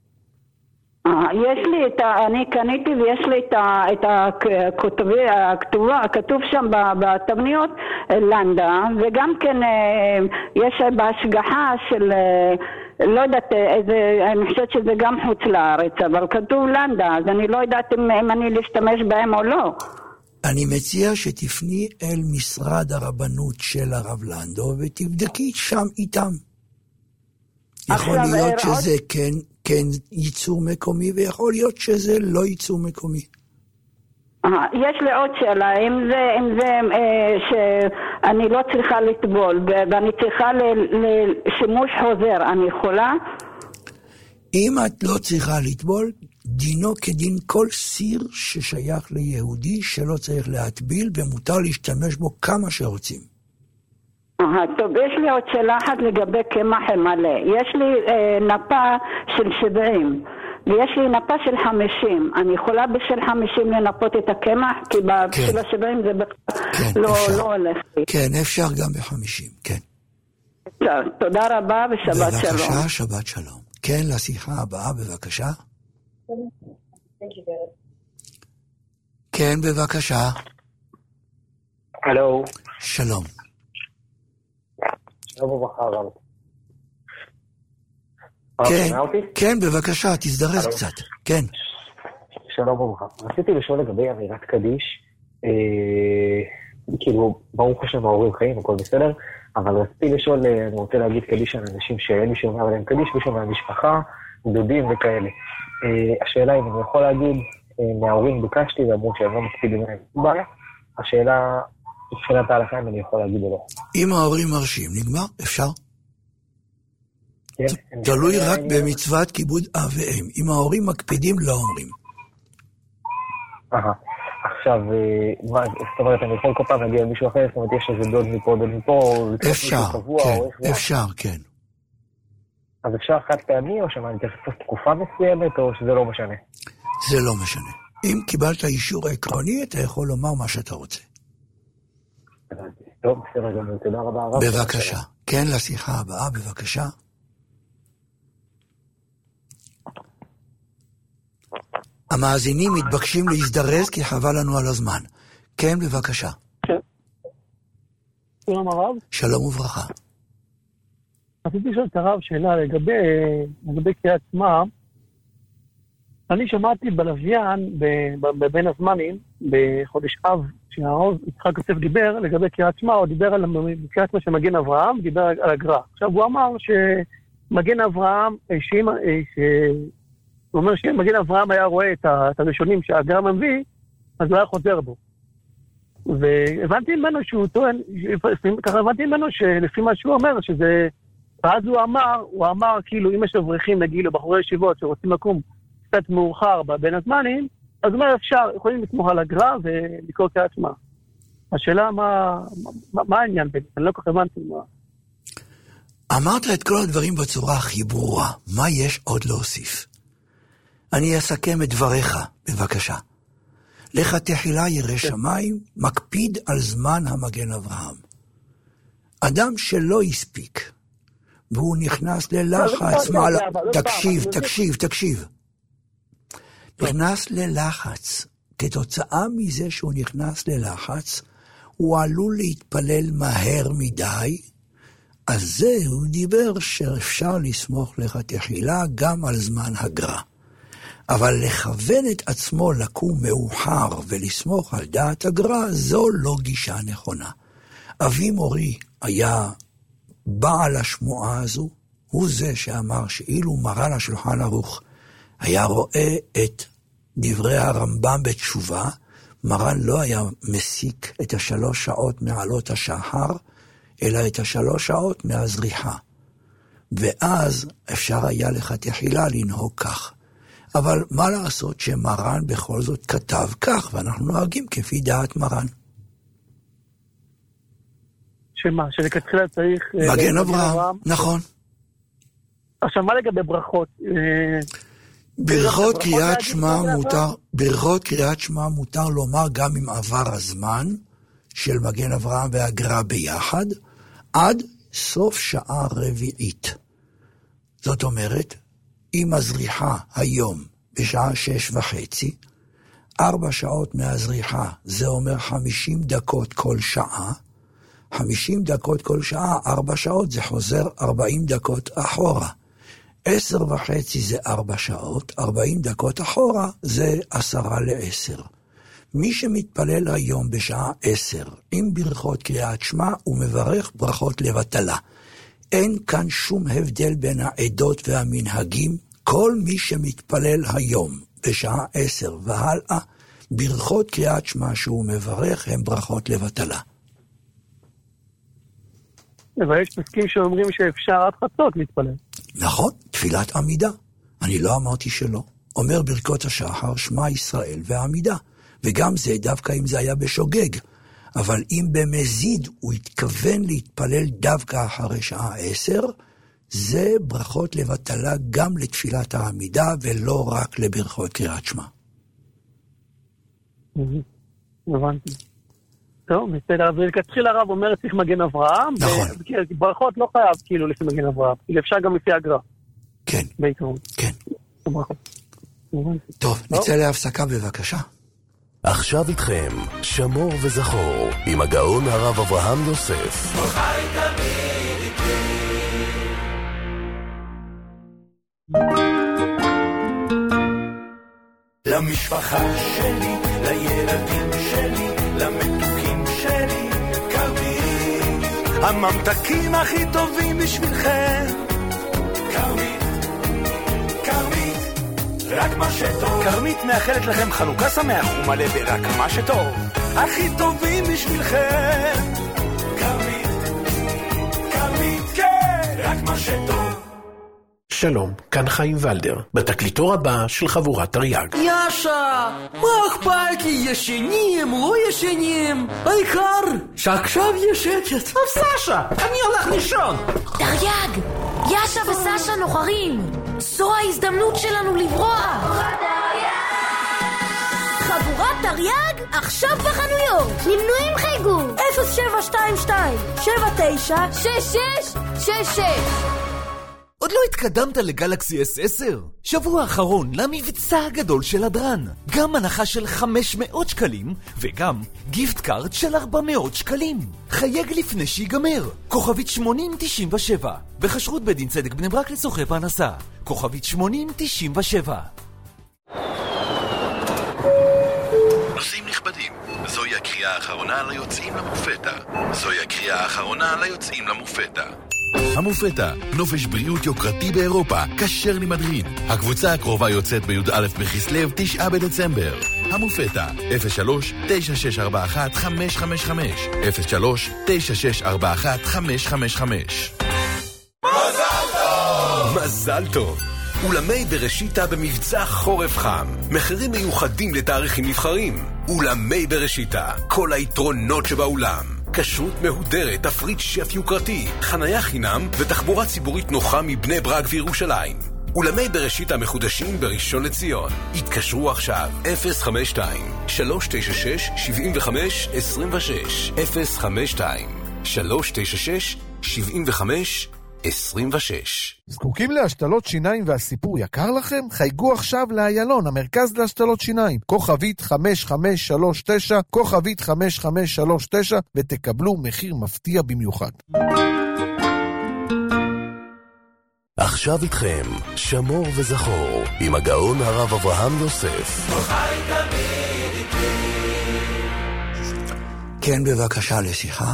יש לי את ה... אני קניתי ויש לי את ה... את הכתובה, הכתובה, הכתוב שם בתבניות לנדה, וגם כן יש בהשגחה של... לא יודעת איזה, אני חושבת שזה גם חוץ לארץ, אבל כתוב לנדה, אז אני לא יודעת אם, אם אני להשתמש בהם או לא. אני מציע שתפני אל משרד הרבנות של הרב לנדו ותבדקי שם איתם. יכול להיות שזה עוד... כן, כן ייצור מקומי, ויכול להיות שזה לא ייצור מקומי. יש לי עוד שאלה, אם זה, אם זה אה, שאני לא צריכה לטבול ואני צריכה לשימוש חוזר, אני יכולה? אם את לא צריכה לטבול, דינו כדין כל סיר ששייך ליהודי שלא צריך להטביל ומותר להשתמש בו כמה שרוצים. אה, טוב, יש לי עוד שאלה אחת לגבי קמח מלא. יש לי אה, נפה של שבעים. ויש לי נפה של חמישים. אני יכולה בשל חמישים לנפות את הקמח, כי בשל השבעים זה כן, לא, אפשר. לא הולך לי. כן, אפשר גם בחמישים, כן. טוב, תודה רבה ושבת בבקשה, שלום. בבקשה, שבת שלום. כן, לשיחה הבאה, בבקשה. כן, בבקשה. הלו. שלום. שלום וברכה רב. כן, כן, בבקשה, תזדרז קצת. כן. שלום וברכה. רציתי לשאול לגבי אמירת קדיש, כאילו, ברוך השם ההורים חיים, הכל בסדר, אבל רציתי לשאול, אני רוצה להגיד קדיש על אנשים שאין מי שאומר עליהם קדיש, מי שאומר משפחה, דודים וכאלה. השאלה אם אני יכול להגיד, מההורים ביקשתי ואמרו שהם לא מקפידים בעיה, השאלה, מבחינת ההלכה אם אני יכול להגיד או לא. אם ההורים מרשים, נגמר, אפשר? תלוי רק במצוות כיבוד אב ואם. אם ההורים מקפידים, לא אומרים. אהה. עכשיו, זאת אומרת, אני יכול כל פעם להגיע למישהו אחר, זאת אומרת, יש איזה דוד מפה, דוד מפה, אפשר, כן, אפשר, כן. אז אפשר חד פעמי, או שמה, אני צריך לעשות תקופה מסוימת, או שזה לא משנה? זה לא משנה. אם קיבלת אישור עקרוני, אתה יכול לומר מה שאתה רוצה. טוב, בסדר גמור, תודה רבה הרב. בבקשה. כן, לשיחה הבאה, בבקשה. המאזינים מתבקשים להזדרז כי חבל לנו על הזמן. כן, בבקשה. כן. שלום הרב. שלום וברכה. רציתי לשאול את הרב שאלה לגבי, לגבי קריאת שמע. אני שמעתי בלוויין, בבין הזמנים, בחודש אב, שהעוז יצחק יוסף דיבר לגבי קריאת שמע, הוא דיבר על קריאת שמע של מגן אברהם, דיבר על הגר"א. עכשיו הוא אמר שמגן אברהם, שאם... הוא אומר שאם מגן אברהם היה רואה את הראשונים שהגר"א מביא, אז הוא היה חוזר בו. והבנתי ממנו שהוא טוען, ככה הבנתי ממנו שלפי מה שהוא אומר, שזה, ואז הוא אמר, הוא אמר כאילו אם יש אברכים נגיד בחורי ישיבות שרוצים לקום קצת מאוחר בין הזמנים, אז הוא אומר אפשר, יכולים לסמוך על הגר"א ולקרוא קריאת שמע. השאלה מה, מה, מה העניין בין? אני לא כל כך הבנתי מה. אמרת את כל הדברים בצורה הכי ברורה, מה יש עוד להוסיף? אני אסכם את דבריך, בבקשה. לך תחילה ירא שמיים, מקפיד על זמן המגן אברהם. אדם שלא הספיק, והוא נכנס ללחץ, תקשיב, תקשיב, תקשיב. נכנס ללחץ, כתוצאה מזה שהוא נכנס ללחץ, הוא עלול להתפלל מהר מדי, אז זה הוא דיבר שאפשר לסמוך לך תחילה גם על זמן הגר"א. אבל לכוון את עצמו לקום מאוחר ולסמוך על דעת הגר"א, זו לא גישה נכונה. אבי מורי היה בעל השמועה הזו, הוא זה שאמר שאילו מרן השולחן ערוך היה רואה את דברי הרמב"ם בתשובה, מרן לא היה מסיק את השלוש שעות מעלות השחר, אלא את השלוש שעות מהזריחה. ואז אפשר היה לך תחילה לנהוג כך. אבל מה לעשות שמרן בכל זאת כתב כך, ואנחנו נוהגים כפי דעת מרן. שמה? שלכתחילה צריך... מגן אברהם, נכון. עכשיו, מה לגבי ברכות? ברכות קריאת שמע מותר, ברכות קריאת שמע מותר לומר גם אם עבר הזמן של מגן אברהם והגר"א ביחד, עד סוף שעה רביעית. זאת אומרת, אם הזריחה היום בשעה שש וחצי, ארבע שעות מהזריחה, זה אומר חמישים דקות כל שעה, חמישים דקות כל שעה, ארבע שעות, זה חוזר ארבעים דקות אחורה. עשר וחצי זה ארבע שעות, ארבעים דקות אחורה זה עשרה לעשר. מי שמתפלל היום בשעה עשר, עם ברכות קריאת שמע, הוא מברך ברכות לבטלה. אין כאן שום הבדל בין העדות והמנהגים. כל מי שמתפלל היום בשעה עשר והלאה, ברכות קריאת שמע שהוא מברך הם ברכות לבטלה. אבל יש פסקים שאומרים שאפשר עד חצות להתפלל. נכון, תפילת עמידה. אני לא אמרתי שלא. אומר ברכות השחר, שמע ישראל ועמידה. וגם זה דווקא אם זה היה בשוגג. אבל אם במזיד הוא התכוון להתפלל דווקא אחרי שעה עשר, זה ברכות לבטלה גם לתפילת העמידה, ולא רק לברכות קריאת שמע. הבנתי. טוב, בסדר, אז לכתחילה הרב אומר צריך מגן אברהם, נכון. ברכות לא חייב כאילו לפי מגן אברהם, אפשר גם לפי הגר"א. כן. בעיקרון. כן. טוב, נצא להפסקה בבקשה. עכשיו איתכם, שמור וזכור, עם הגאון הרב אברהם יוסף. חי תמיד איתי. למשפחה שלי, לילדים שלי, למתוקים שלי, כרמית. הממתקים הכי טובים בשבילכם. כרמית, כרמית. רק מה שטוב. כרמית מאחלת לכם חנוכה שמח ומלא ברק מה שטוב. הכי טובים בשבילכם. כרמית, כרמית, כן, רק מה שטוב. שלום, כאן חיים ולדר, בתקליטור הבא של חבורת תרי"ג. יאשה, מה אכפת לי, ישנים, לא ישנים? העיקר שעכשיו יש שקט. טוב, סשה, אני הולך לישון. תרי"ג, יאשה וסשה נוחרים. זו ההזדמנות שלנו לברוח. חבורת תרי"ג עכשיו בחנויות. נמנועים חייגו אפס שבע שתיים שתיים שבע תשע שש שש שש שש. עוד לא התקדמת לגלקסי אס עשר? שבוע האחרון למבצע הגדול של הדרן. גם הנחה של חמש מאות שקלים, וגם גיפט קארד של ארבע מאות שקלים. חייג לפני שיגמר. כוכבית שמונים תשעים ושבע. בחשרות בית דין צדק בני ברק לצורכי פרנסה. כוכבית שמונים תשעים ושבע. נוסעים נכבדים, זוהי הקריאה האחרונה ליוצאים למופתא. זוהי הקריאה האחרונה ליוצאים למופתא. המופתא, נופש בריאות יוקרתי באירופה, כשר למדרין. הקבוצה הקרובה יוצאת בי"א בכסלו, תשעה בדצמבר. המופתא, אפס שלוש תשע שש ארבע אחת חמש חמש חמש, אפס שלוש תשע שש ארבע אחת חמש חמש חמש. מזל טוב! מזל טוב! אולמי בראשיתה במבצע חורף חם. מחירים מיוחדים לתאריכים נבחרים. אולמי בראשיתה, כל היתרונות שבאולם. כשרות מהודרת, תפריט שף יוקרתי, חניה חינם ותחבורה ציבורית נוחה מבני ברק וירושלים. אולמי בראשית המחודשים בראשון לציון. התקשרו עכשיו אפס חמש שתיים שלוש תשע שש שבעים וחמש עשרים ושש, אפס חמש שתיים שלוש תשע שש שבעים וחמש עשרים ושש. זקוקים להשתלות שיניים והסיפור יקר לכם? חייגו עכשיו לאיילון, המרכז להשתלות שיניים. כוכבית חמש חמש שלוש תשע, כוכבית חמש חמש שלוש תשע, ותקבלו מחיר מפתיע במיוחד. עכשיו איתכם, שמור וזכור, עם הגאון הרב אברהם יוסף. כן, בבקשה לשיחה.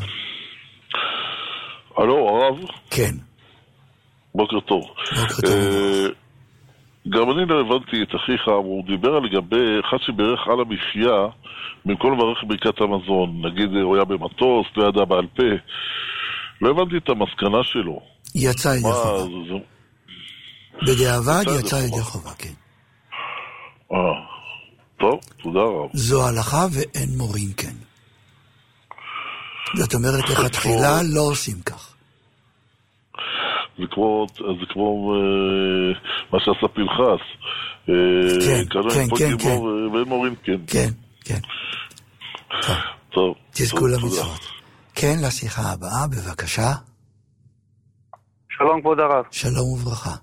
הלו, הרב? כן. בוקר טוב. בוקר טוב. גם אני לא הבנתי את אחיך, הוא דיבר לגבי אחד שברך על המחיה במקום לברך ברכת המזון. נגיד הוא היה במטוס, לא ידע בעל פה. לא הבנתי את המסקנה שלו. יצא ידי חובה. בדיעבד יצא ידי חובה, כן. אה, טוב, תודה רב. זו הלכה ואין מורים כן. זאת אומרת, לך תחילה לא עושים כך. זה כמו, זה כמו מה שעשה פנחס. כן, כן, כן, כן. ואין מורים כן. כן, כן. טוב. טוב. תזכו למצוות. כן, לשיחה הבאה, בבקשה. שלום כבוד הרב. שלום וברכה.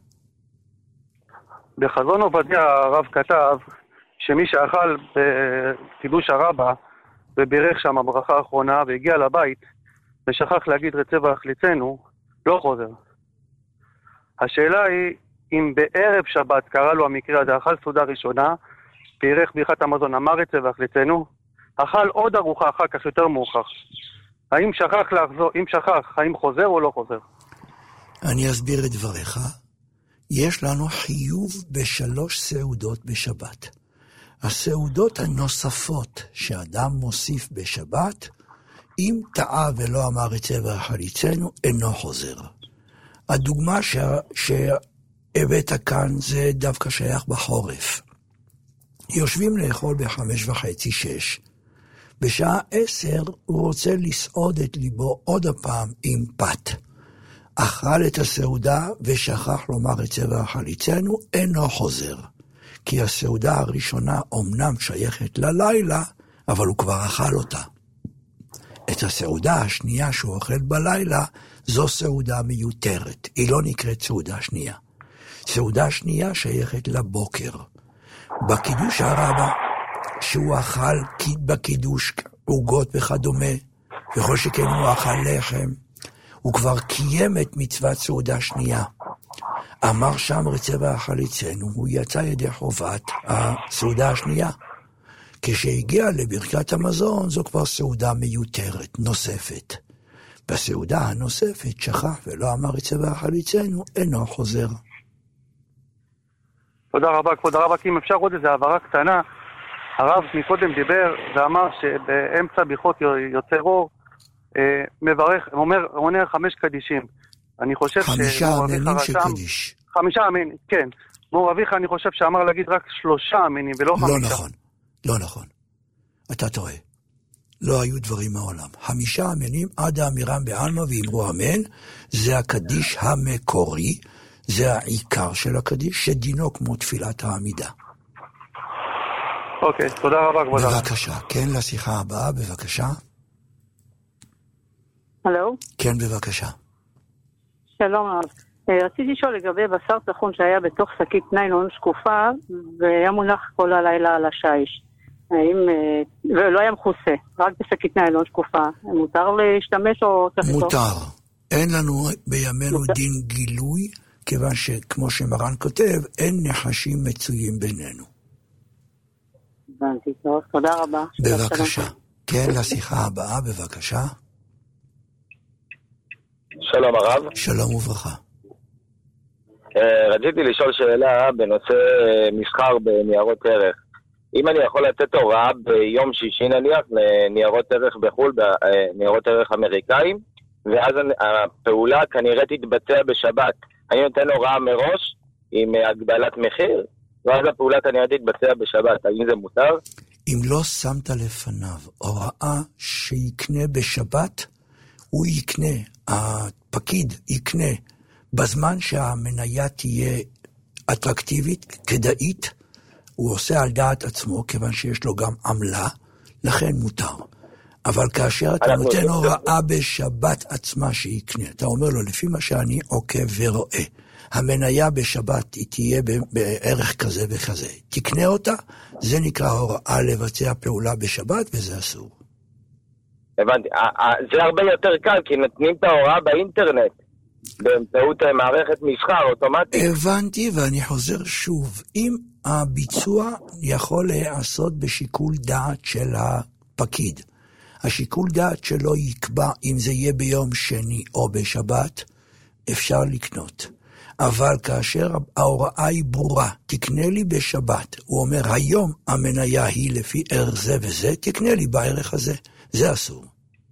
בחזון עובדיה הרב כתב שמי שאכל בקידוש הרבה ובירך שם הברכה האחרונה והגיע לבית ושכח להגיד רצה והחליצנו, לא חוזר. השאלה היא אם בערב שבת קרה לו המקרה הזה, אכל סעודה ראשונה, בירך ברכת המזון, אמר רצה והחליצנו, אכל עוד ארוחה אחר כך יותר מאוחר. האם שכח לחזור, אם שכח, האם חוזר או לא חוזר? אני אסביר את דבריך. יש לנו חיוב בשלוש סעודות בשבת. הסעודות הנוספות שאדם מוסיף בשבת, אם טעה ולא אמר רצה והחליצנו, אינו חוזר. הדוגמה שהבאת כאן זה דווקא שייך בחורף. יושבים לאכול בחמש וחצי, שש. בשעה עשר הוא רוצה לסעוד את ליבו עוד הפעם עם פת. אכל את הסעודה ושכח לומר רצה והחליצנו, אינו חוזר. כי הסעודה הראשונה אומנם שייכת ללילה, אבל הוא כבר אכל אותה. את הסעודה השנייה שהוא אוכל בלילה, זו סעודה מיותרת. היא לא נקראת סעודה שנייה. סעודה שנייה שייכת לבוקר. בקידוש הרבה, שהוא אכל בקידוש עוגות וכדומה, וכל שכן הוא אכל לחם, הוא כבר קיים את מצוות סעודה שנייה. אמר שם רצה והחליצנו, הוא יצא ידי חובת הסעודה השנייה. כשהגיע לברכת המזון, זו כבר סעודה מיותרת, נוספת. בסעודה הנוספת שכח ולא אמר רצה והחליצנו, אינו חוזר. תודה רבה, כבוד הרב, כי אם אפשר עוד איזו העברה קטנה, הרב מקודם דיבר ואמר שבאמצע ביחות יוצא אור, אה, מברך, אומר, אומר חמש קדישים. אני חושב חמישה אמינים של קדיש. חמישה אמינים, כן. מור אביך, אני חושב שאמר להגיד רק שלושה אמינים ולא חמישה. לא נכון, לא נכון. אתה טועה. לא היו דברים מעולם. חמישה אמינים עד האמירם בעלמא ואמרו אמן, זה הקדיש המקורי, זה העיקר של הקדיש, שדינו כמו תפילת העמידה. אוקיי, תודה רבה, כבוד הרב. בבקשה, כן, לשיחה הבאה, בבקשה. הלו? כן, בבקשה. שלום רב. רציתי לשאול לגבי בשר טחון שהיה בתוך שקית ניילון שקופה, והיה מונח כל הלילה על השיש. האם, ולא היה מכוסה, רק בשקית ניילון שקופה. מותר להשתמש או... מותר. אין לנו בימינו דין גילוי, כיוון שכמו שמרן כותב, אין נחשים מצויים בינינו. הבנתי, טוב, תודה רבה. בבקשה. כן, לשיחה הבאה, בבקשה. שלום הרב. שלום וברכה. רציתי לשאול שאלה בנושא מסחר בניירות ערך. אם אני יכול לתת הוראה ביום שישי נניח לניירות ערך בחול, בניירות ערך אמריקאים, ואז הפעולה כנראה תתבצע בשבת. אני נותן הוראה מראש עם הגבלת מחיר, ואז הפעולה כנראה תתבצע בשבת. האם זה מותר? אם לא שמת לפניו הוראה שיקנה בשבת, הוא יקנה, הפקיד יקנה, בזמן שהמניה תהיה אטרקטיבית, כדאית, הוא עושה על דעת עצמו, כיוון שיש לו גם עמלה, לכן מותר. אבל כאשר אתה נותן הוראה בשבת עצמה שיקנה, אתה אומר לו, לפי מה שאני עוקב ורואה, המניה בשבת היא תהיה בערך כזה וכזה. תקנה אותה, זה נקרא הוראה לבצע פעולה בשבת, וזה אסור. הבנתי. זה הרבה יותר קל, כי נותנים את ההוראה באינטרנט, באמצעות מערכת מסחר אוטומטית. הבנתי, ואני חוזר שוב. אם הביצוע יכול להיעשות בשיקול דעת של הפקיד, השיקול דעת שלו יקבע אם זה יהיה ביום שני או בשבת, אפשר לקנות. אבל כאשר ההוראה היא ברורה, תקנה לי בשבת, הוא אומר, היום המניה היא לפי ערך זה וזה, תקנה לי בערך הזה. זה אסור.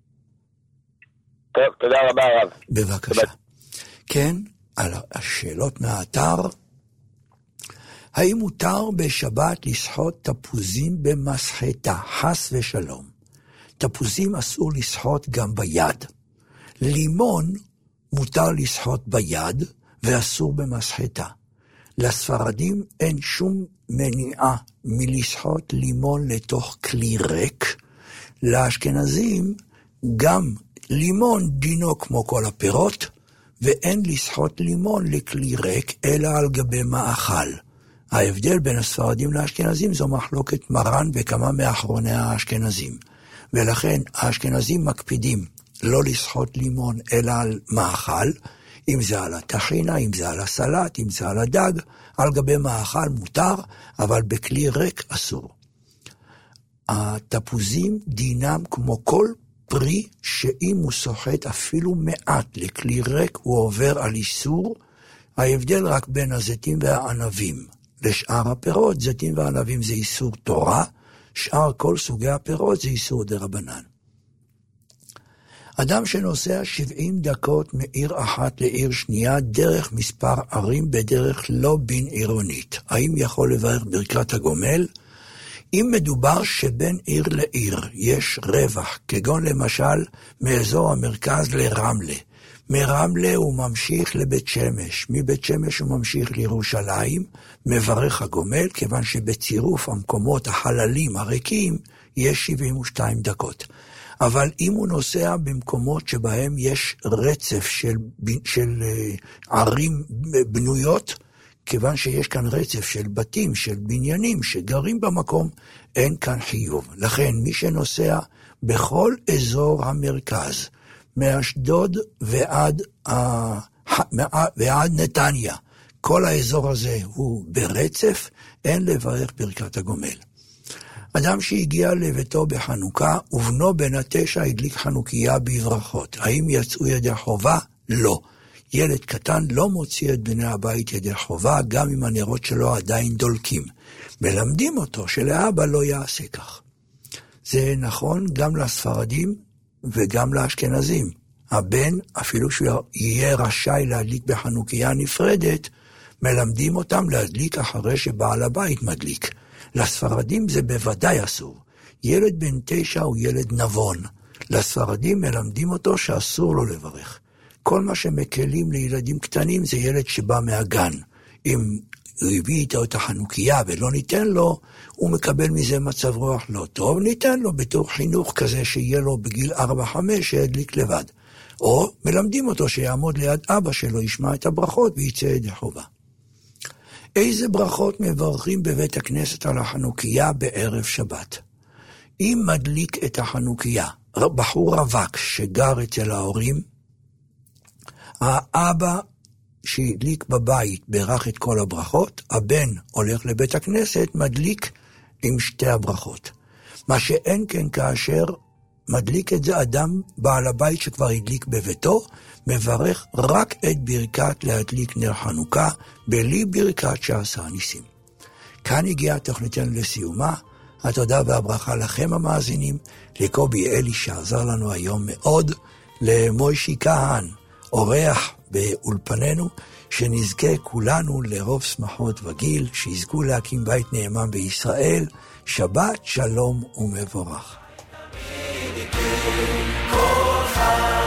טוב, תודה רבה הרב. בבקשה. כן, על השאלות מהאתר. האם מותר בשבת לשחוט תפוזים במסחטה? חס ושלום. תפוזים אסור לשחוט גם ביד. לימון מותר לשחוט ביד ואסור במסחטה. לספרדים אין שום מניעה מלשחוט לימון לתוך כלי ריק. לאשכנזים גם לימון דינו כמו כל הפירות, ואין לשחוט לימון לכלי ריק, אלא על גבי מאכל. ההבדל בין הספרדים לאשכנזים זו מחלוקת מרן וכמה מאחרוני האשכנזים. ולכן האשכנזים מקפידים לא לשחוט לימון אלא על מאכל, אם זה על התחינה, אם זה על הסלט, אם זה על הדג, על גבי מאכל מותר, אבל בכלי ריק אסור. התפוזים דינם כמו כל פרי שאם הוא סוחט אפילו מעט לכלי ריק, הוא עובר על איסור. ההבדל רק בין הזיתים והענבים. לשאר הפירות, זיתים וענבים זה איסור תורה, שאר כל סוגי הפירות זה איסור דרבנן. אדם שנוסע שבעים דקות מעיר אחת לעיר שנייה, דרך מספר ערים בדרך לא בין עירונית. האם יכול לברך ברכת הגומל? אם מדובר שבין עיר לעיר יש רווח, כגון למשל מאזור המרכז לרמלה, מרמלה הוא ממשיך לבית שמש, מבית שמש הוא ממשיך לירושלים, מברך הגומל, כיוון שבצירוף המקומות החללים הריקים יש שבעים ושתיים דקות. אבל אם הוא נוסע במקומות שבהם יש רצף של, של ערים בנויות, כיוון שיש כאן רצף של בתים, של בניינים שגרים במקום, אין כאן חיוב. לכן מי שנוסע בכל אזור המרכז, מאשדוד ועד, ועד נתניה, כל האזור הזה הוא ברצף, אין לברך ברכת הגומל. אדם שהגיע לביתו בחנוכה, ובנו בן התשע הדליק חנוכיה בברכות. האם יצאו ידי חובה? לא. ילד קטן לא מוציא את בני הבית ידי חובה, גם אם הנרות שלו עדיין דולקים. מלמדים אותו שלאבא לא יעשה כך. זה נכון גם לספרדים וגם לאשכנזים. הבן, אפילו שהוא יהיה רשאי להדליק בחנוכיה נפרדת, מלמדים אותם להדליק אחרי שבעל הבית מדליק. לספרדים זה בוודאי אסור. ילד בן תשע הוא ילד נבון. לספרדים מלמדים אותו שאסור לו לברך. כל מה שמקלים לילדים קטנים זה ילד שבא מהגן. אם הוא הביא איתו את החנוכיה ולא ניתן לו, הוא מקבל מזה מצב רוח לא טוב, ניתן לו בתור חינוך כזה שיהיה לו בגיל ארבע חמש שידליק לבד. או מלמדים אותו שיעמוד ליד אבא שלו, ישמע את הברכות ויצא ידי חובה. איזה ברכות מברכים בבית הכנסת על החנוכיה בערב שבת? אם מדליק את החנוכיה בחור רווק שגר אצל ההורים, האבא שהדליק בבית ברך את כל הברכות, הבן הולך לבית הכנסת, מדליק עם שתי הברכות. מה שאין כן כאשר מדליק את זה אדם בעל הבית שכבר הדליק בביתו, מברך רק את ברכת להדליק נר חנוכה, בלי ברכת שעשה ניסים. כאן הגיעה תוכניתנו לסיומה. התודה והברכה לכם המאזינים, לקובי אלי שעזר לנו היום מאוד, למוישי כהן, אורח באולפנינו, שנזכה כולנו לרוב שמחות וגיל, שיזכו להקים בית נאמן בישראל, שבת שלום ומבורך. כל חי